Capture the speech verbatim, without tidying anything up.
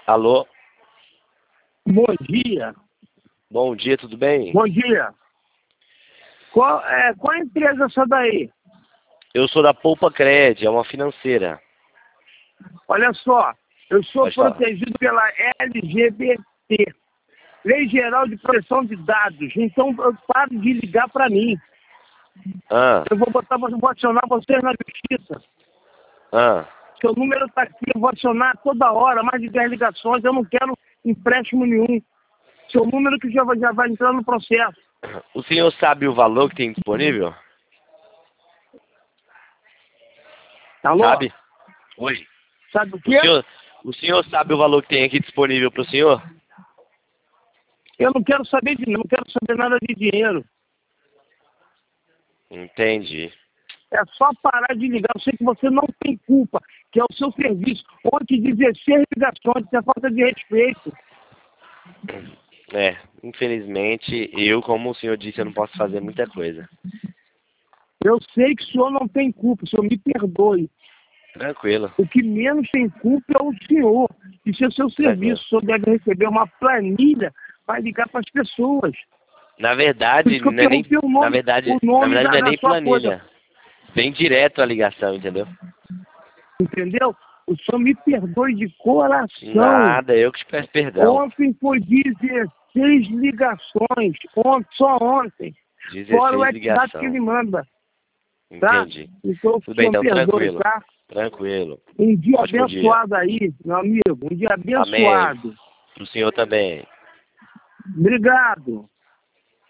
Alô? Bom dia. Bom dia, tudo bem? Bom dia. Qual é, qual é a empresa essa daí? Eu sou da Poupa Cred, é uma financeira. Olha só, eu sou Pode falar. protegido pela L G B T, Lei Geral de Proteção de Dados. Então, eu paro de ligar para mim. Ah, Eu vou botar, vou acionar vocês na justiça. ah. Seu número está aqui, eu vou acionar toda hora, mais de dez ligações, eu não quero empréstimo nenhum. Seu número que já vai, já vai entrar no processo. O senhor sabe o valor que tem disponível? Alô? Sabe? Oi. Sabe o O quê? senhor, o senhor sabe o valor que tem aqui disponível para o senhor? Eu não quero saber de não quero saber nada de dinheiro. Entendi. É só parar de ligar. Eu sei que você não tem culpa, que é o seu serviço. Ontem, dezesseis ligações, isso é falta de respeito. É, infelizmente, eu, como o senhor disse, eu não posso fazer muita coisa. Eu sei que o senhor não tem culpa, o senhor me perdoe. Tranquilo. O que menos tem culpa é o senhor. Isso é o seu Tranquilo. serviço. O senhor deve receber uma planilha para ligar para as pessoas. Na Por verdade, isso que eu não é nem, perguntei o na nome, verdade, o na nome verdade da, não é da nem sua coisa. planilha. Vem direto a ligação, entendeu? Entendeu? O senhor me perdoe de coração. Nada, eu que te peço perdão. Ontem foi dezesseis ligações. Ontem, só ontem. Fora o dezesseis WhatsApp ligação. que ele manda. Tá? Entendi. Então, Tudo o bem, senhor então, me perdoe, tranquilo. tá? Tranquilo. Um dia Ótimo dia. abençoado aí, meu amigo. Um dia Amém. abençoado. Pro senhor também. Obrigado.